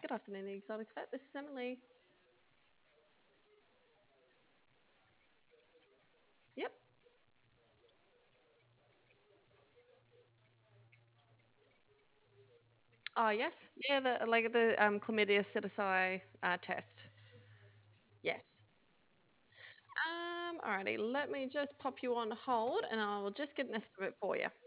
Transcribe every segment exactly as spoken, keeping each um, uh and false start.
Good afternoon, the Exotics Vet. This is Emily. Yep. Oh, yes. Yeah, the like the um, chlamydia psittaci uh, test. Yes. Um. Alrighty. Let me just pop you on hold, and I will just get an estimate for you.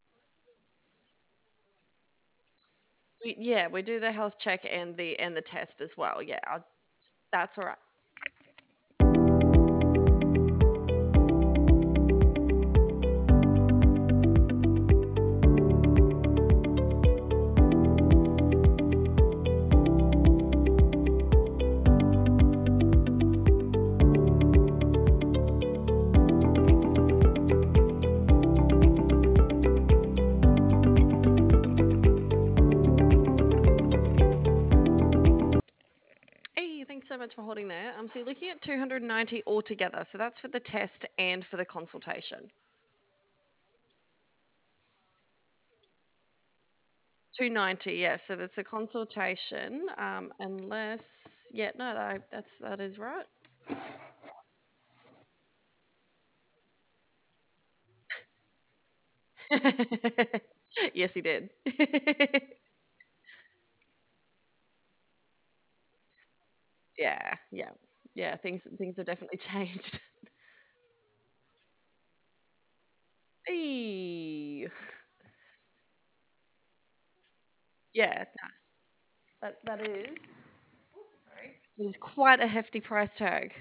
We, yeah, we do the health check and the and the test as well. Yeah, I'll, that's all right. Hey, thanks so much for holding there. Um, so you're looking at two hundred ninety altogether. So that's for the test and for the consultation. two ninety, yeah. So that's a consultation. Um, unless, yeah, no, that, that's that is right. Yes, he did. Yeah, yeah, yeah. Things things have definitely changed. Eee. Yeah, no, that that is sorry. It is quite a hefty price tag.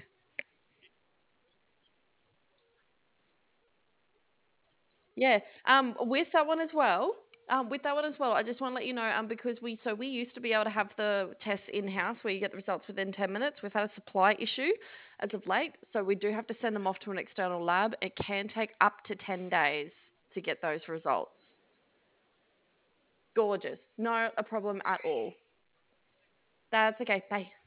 Yeah. Um, with that one as well. Um, with that one as well, I just want to let you know, um, because we so we used to be able to have the tests in house where you get the results within ten minutes. We've had a supply issue as of late, so we do have to send them off to an external lab. It can take up to ten days to get those results. Gorgeous. Not a problem at all. That's okay. Bye.